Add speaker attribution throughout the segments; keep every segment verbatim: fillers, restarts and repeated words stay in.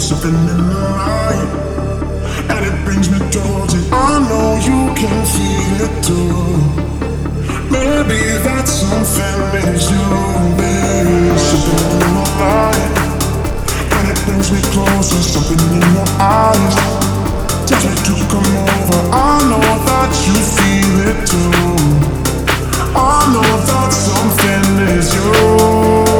Speaker 1: something in the light, and it brings me towards it. I know you can feel it too. Maybe that something is you. There's something in the light, and it brings me closer. Something in your eyes tells me to come over. I know that you feel it too. I know that something is you.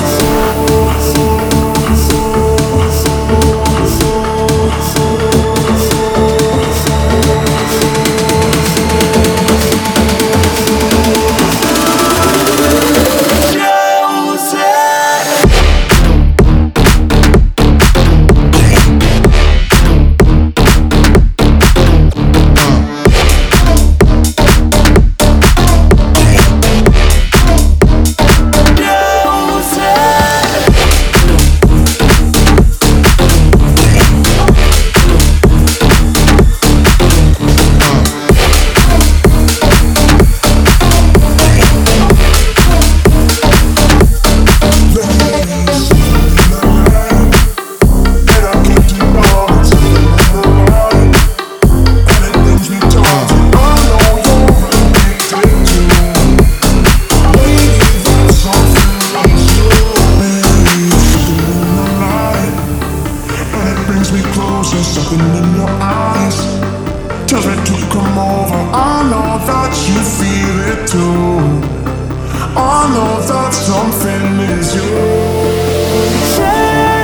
Speaker 1: Something in your eyes tells me to come over. I know that you feel it too. I know that something is you.